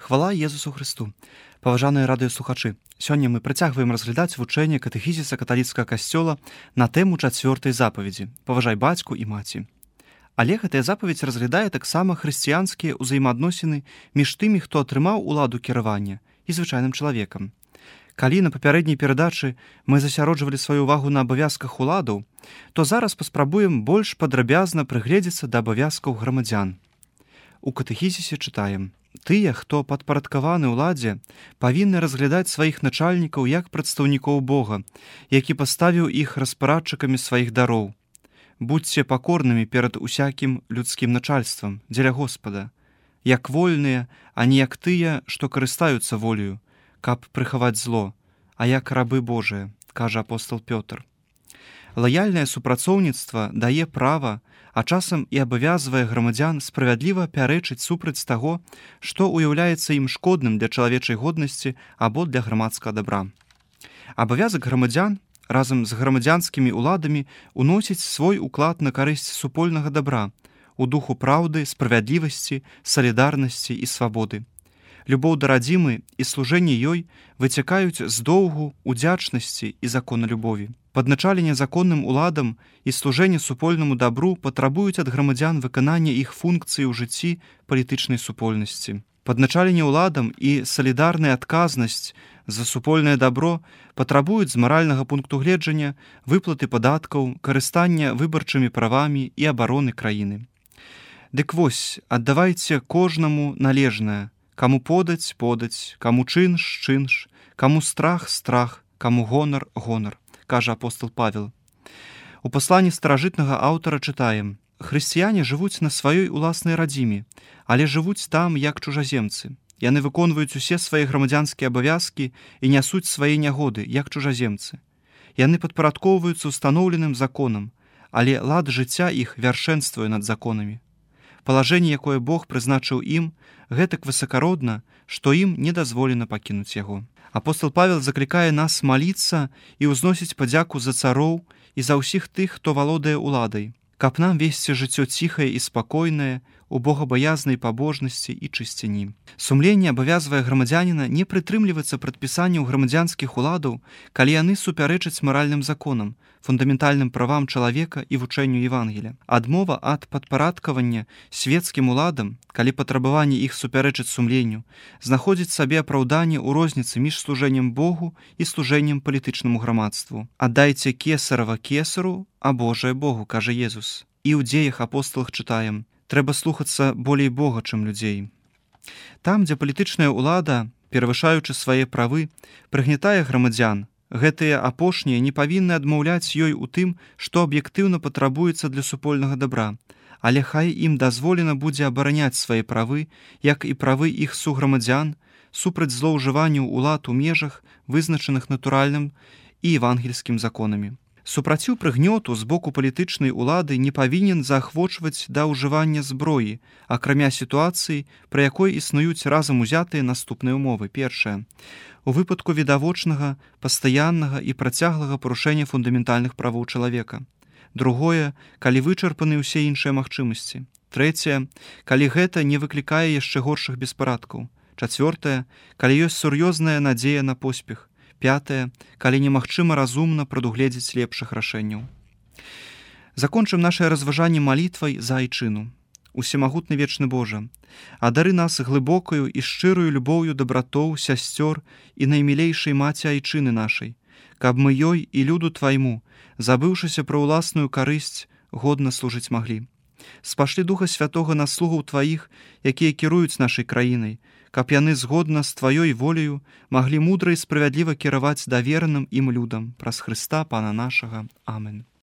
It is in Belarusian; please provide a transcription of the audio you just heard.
Хвала Езусу Христу! Паважаныя радыёслухачы, сёння мы працягваем разглядаць вучэнне катэхізіса каталіцкага касцёла на тэму 4-й запаведзі «Паважай бацьку і маці». Але гэтая запаведзь разглядае таксама хрысціянскія ўзаемаадносіны між тымі, хто атрымаў уладу кіравання, і звычайным чалавекам. Калі на папярэдняй перадачы мы засяроджвалі сваю ўвагу на абавязках уладаў, то зараз паспрабуем больш падрабязна прыгледзецца да абавязкаў грамадзян. У катэхізісе чытаем: «Тыя, хто падпарадкаваны ўладзе, павінны разглядаць сваіх начальнікаў як прадстаўнікоў Бога, які паставіў іх распарадчыкамі сваіх дароў. Будзьце пакорнымі перад усякім людскім начальствам, дзеля Господа, як вольныя, а не як тыя, што карыстаюцца волею, каб прыхаваць зло, а як рабы Божыя», кажа апостол Пётр. Лаяльнае супрацоўніцтва дае права, а часам і абавязвае грамадзян справядліва пярэчыць супраць таго, што ўяўляецца ім шкодным для чалавечай годнасці або для грамадскага дабра. Абавязак грамадзян разам з грамадзянскімі ўладамі уносіць свой уклад на карысць супольнага дабра у духу праўды, справядлівасці, салідарнасці і свабоды. Любоў да радзімы і служэнне ёй выцякаюць з доўгу, удзячнасці і законалюбові. Падначаленне законным уладам і служэнне супольнаму дабру патрабуюць ад грамадзян выканання іх функцыі ў жыцці палітычнай супольнасці. Падначаленне ўладам і салідарная адказнасць за супольнае дабро патрабуюць з маральнага пункту гледжання выплаты падаткаў, карыстання выбарчымі правамі і абароны краіны. Дык вось, аддавайце кожнаму належнае, каму подаць, каму чынш, каму страх, каму гонар, кажа апостол Павел. У пасланні старажытнага аўтара чытаем: «Хрысціяне жывуць на сваёй уласнай радзіме, але жывуць там як чужаземцы. Яны выконваюць усе свае грамадзянскія абавязкі і нясуць свае нягоды, як чужаземцы. Яны падпарадкоўваюцца устаноўленым законам, але лад жыцця іх вяршэнствуе над законамі. Палажэнне, якое Бог прызначыў ім, гэтак высакародна, што ім не дазволена пакінуць яго». Апостол Павел заклікае нас маліцца і ўзносіць падзяку за цароў і за ўсіх тых, хто валодае ўладай, каб нам весці жыццё ціхае і спакойнае, у богабаязнай пабожнасці і чысціні. Сумленне абавязвае грамадзяніна не прытрымлівацца прадпісанняў грамадзянскіх уладаў, калі яны супярэчаць маральным законам, фундаментальным правам чалавека і вучэнню Евангелія. Адмова ад падпарадкавання свецкім уладам, калі патрабаванне іх супярэчыць сумленню, знаходзіць сабе апраўданне ў розніцы між служэннем Богу і служэннем палітычнаму грамадству. «Аддайце кесарава кесару, а Божае Богу», кажа Езус. І ў дзеях апосталах чытаем: «Трэба слухацца болей Бога, чым людзей». Там, дзе палітычная ўлада, перавышаючы свае правы, прыгнятае грамадзян, гэтыя апошнія не павінны адмаўляць ёй у тым, што аб'ектыўна патрабуецца для супольнага дабра, але хай ім дазволена будзе абараняць свае правы, як і правы іх суграмадзян, супраць злоўжыванняў улад у межах, вызначаных натуральным і евангельскім законамі. Супраціў прыгнёту з боку палітычнай улады не павінен заахвочваць да ўжывання зброі, акрамя сітуацыі, пры якой існуюць разам узятыя наступныя ўмовы. Першае. У выпадку відавочнага, пастаяннага і працяглага парушэння фундаментальных правоў чалавека. Другое, калі вычарпаны ўсе іншыя магчымасці. Трэцяе, калі гэта не выклікае яшчэ горшых беспарадкаў. Чацвёртае, калі ёсць сур'ёзная надзея на поспех. Пятае, калі немагчыма разумна прадугледзець лепшых рашэнняў. Закончым нашае разважанне малітвай за айчыну. Усемагутны вечны Божа, адары нас глыбокаю і шчырую любоўю дабратоў, сясцёр і наймілейшай маці айчыны нашай, каб мы ёй і люду Твайму, забыўшыся пра ўласную карысць, годна служыць маглі. Спашлі Духа Святога на слугаў Тваіх, якія кіруюць нашай краінай, каб яны згодна з Тваёй волею маглі мудра і справядліва кіраваць давераным ім людам праз Хрыста Пана нашага. Амин.